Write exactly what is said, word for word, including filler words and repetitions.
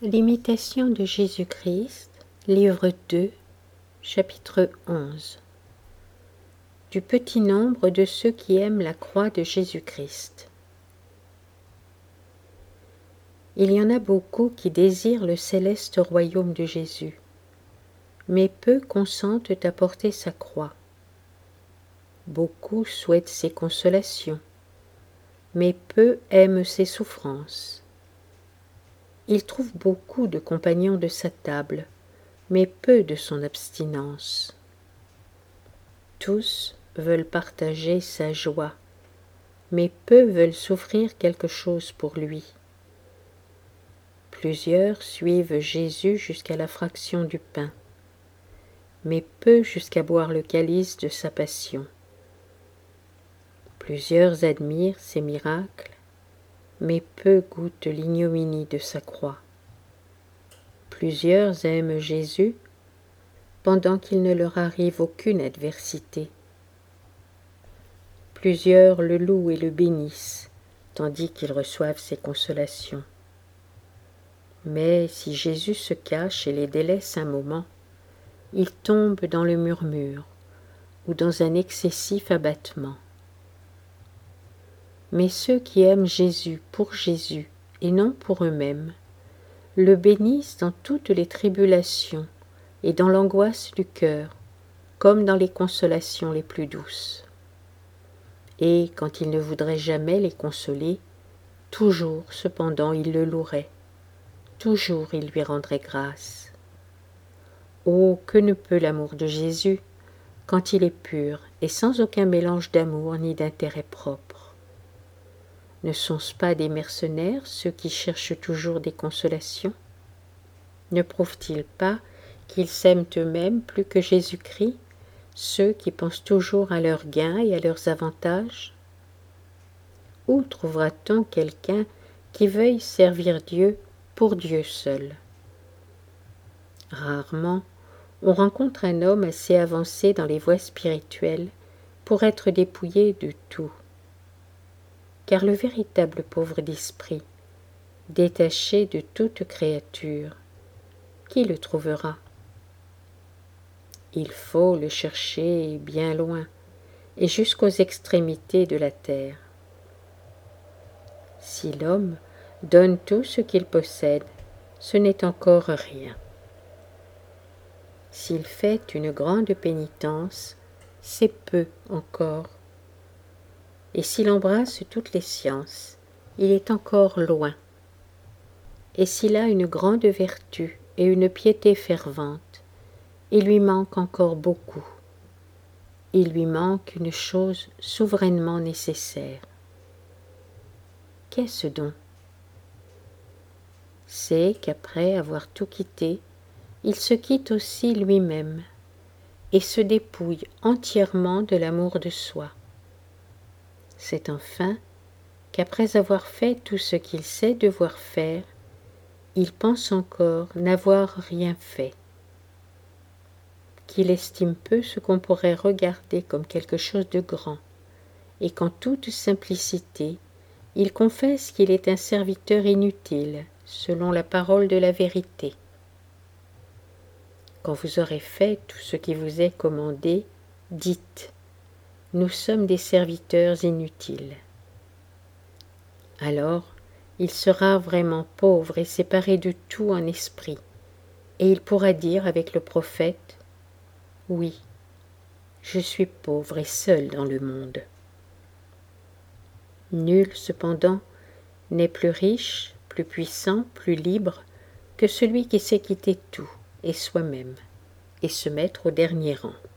L'imitation de Jésus-Christ, livre deux, chapitre onze. Du petit nombre de ceux qui aiment la croix de Jésus-Christ. Il y en a beaucoup qui désirent le céleste royaume de Jésus, mais peu consentent à porter sa croix. Beaucoup souhaitent ses consolations, mais peu aiment ses souffrances. Il trouve beaucoup de compagnons de sa table, mais peu de son abstinence. Tous veulent partager sa joie, mais peu veulent souffrir quelque chose pour lui. Plusieurs suivent Jésus jusqu'à la fraction du pain, mais peu jusqu'à boire le calice de sa passion. Plusieurs admirent ses miracles, mais peu goûtent l'ignominie de sa croix. Plusieurs aiment Jésus pendant qu'il ne leur arrive aucune adversité. Plusieurs le louent et le bénissent, tandis qu'ils reçoivent ses consolations. Mais si Jésus se cache et les délaisse un moment, ils tombent dans le murmure ou dans un excessif abattement. Mais ceux qui aiment Jésus pour Jésus et non pour eux-mêmes, le bénissent dans toutes les tribulations et dans l'angoisse du cœur, comme dans les consolations les plus douces. Et quand il ne voudrait jamais les consoler, toujours cependant il le louerait, toujours il lui rendrait grâce. Oh, que ne peut l'amour de Jésus quand il est pur et sans aucun mélange d'amour ni d'intérêt propre. Ne sont-ce pas des mercenaires, ceux qui cherchent toujours des consolations? Ne prouvent-ils pas qu'ils s'aiment eux-mêmes plus que Jésus-Christ, ceux qui pensent toujours à leurs gains et à leurs avantages? Où trouvera-t-on quelqu'un qui veuille servir Dieu pour Dieu seul? Rarement on rencontre un homme assez avancé dans les voies spirituelles pour être dépouillé de tout. Car le véritable pauvre d'esprit, détaché de toute créature, qui le trouvera? Il faut le chercher bien loin et jusqu'aux extrémités de la terre. Si l'homme donne tout ce qu'il possède, ce n'est encore rien. S'il fait une grande pénitence, c'est peu encore. Et s'il embrasse toutes les sciences, il est encore loin. Et s'il a une grande vertu et une piété fervente, il lui manque encore beaucoup. Il lui manque une chose souverainement nécessaire. Qu'est-ce donc? C'est qu'après avoir tout quitté, il se quitte aussi lui-même et se dépouille entièrement de l'amour de soi. C'est enfin qu'après avoir fait tout ce qu'il sait devoir faire, il pense encore n'avoir rien fait, qu'il estime peu ce qu'on pourrait regarder comme quelque chose de grand, et qu'en toute simplicité, il confesse qu'il est un serviteur inutile, selon la parole de la vérité. Quand vous aurez fait tout ce qui vous est commandé, dites: nous sommes des serviteurs inutiles. Alors, il sera vraiment pauvre et séparé de tout en esprit, et il pourra dire avec le prophète: oui, je suis pauvre et seul dans le monde. Nul, cependant, n'est plus riche, plus puissant, plus libre que celui qui sait quitter tout et soi-même, et se mettre au dernier rang.